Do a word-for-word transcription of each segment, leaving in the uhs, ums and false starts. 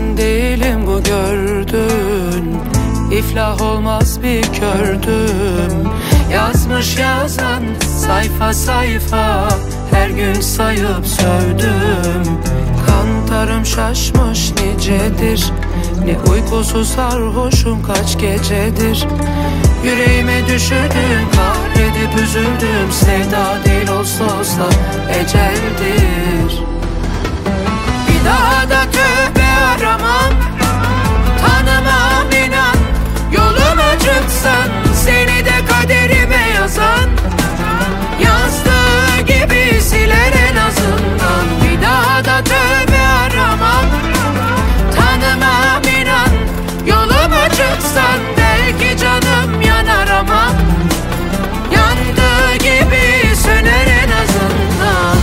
ben değilim bu gördüğün, İflah olmaz bir kördüm. Yazmış yazan sayfa sayfa, her gün sayıp sövdüm. Kantarım şaşmış nicedir, ne uykusuz sarhoşum kaç gecedir. Yüreğime düşürdüm, kahredip üzüldüm. Sevda değil olsa olsa eceldir. Bir daha da tövbe aramam, tanımam inan. Yoluma çıksan, seni de kaderime yazan, yazdığı gibi siler en azından. Bir daha da tövbe aramam, tanımam inan. Yoluma çıksan belki canım yanar ama yandığı gibi söner en azından.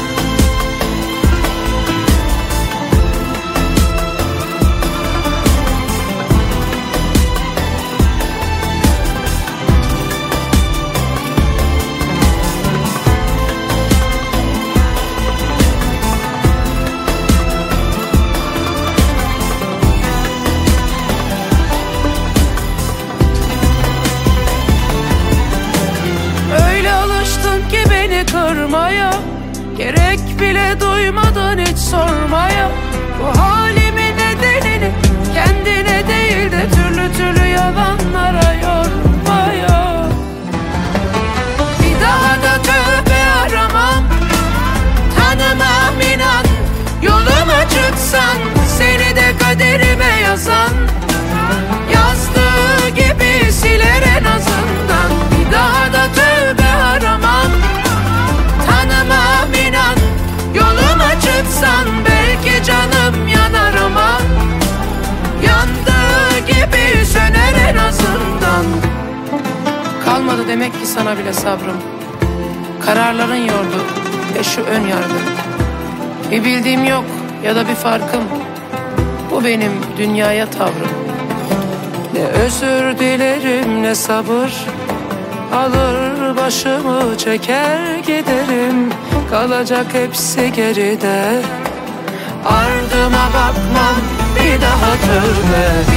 Kırmaya, gerek bile duymadan hiç sormaya, bu halimin nedenini kendine değil de türlü türlü yalanlara yormaya. Bir daha da tövbe aramam, tanımam inan. Yoluma çıksan, seni de kaderime yazan, yazdığı gibi siler en azından. Bir daha da tövbe aramam, tanımam inan. Yoluma çıksan belki canım yanar ama yandığı gibi söner en azından. Kalmadı demek ki sana bile sabrım, kararların yordu ve şu ön yargı. Bir bildiğim yok ya da bir farkım, bu benim dünyaya tavrım. Ne özür dilerim ne sabır, alır başımı çeker giderim. Kalacak hepsi geride, ardıma bakmam bir daha tövbe.